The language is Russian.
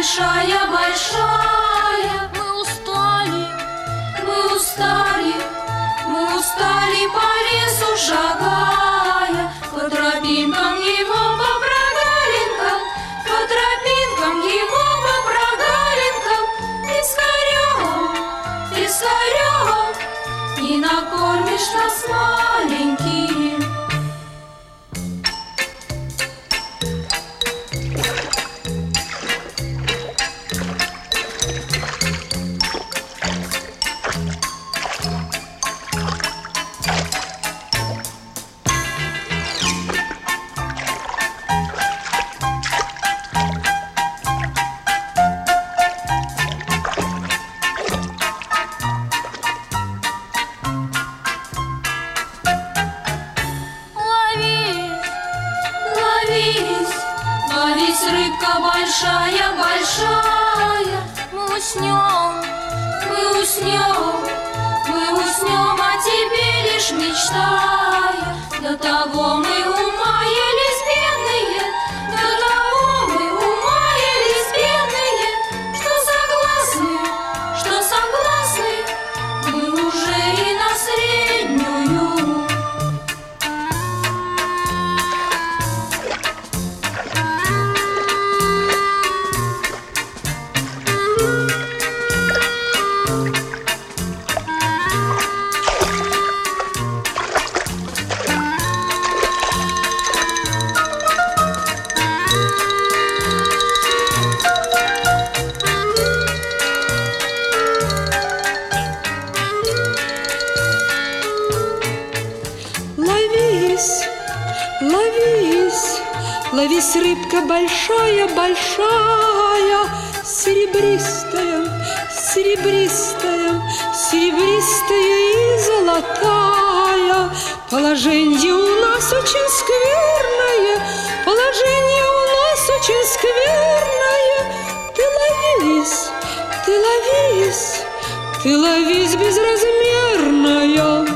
большая, большая. Мы устали, мы устали по лесу шагая, по тропинкам его, по прогалинкам, по тропинкам его, по прогалинкам. Пискарем, пискарем, не накормишь нас маленьким. Ловись, рыбка большая, большая. Мы уснем, мы уснем, мы уснем, о тебе лишь мечтая. До того мы умаялись бедные, до того мы умаялись бедные, что согласны, мы уже и на среднюю. Ловись, ловись, рыбка большая, большая, серебристая, серебристая, серебристая и золотая. Положение у нас очень скверное, положение у нас очень скверное. Ты ловись, ты ловись, ты ловись, безразмерная.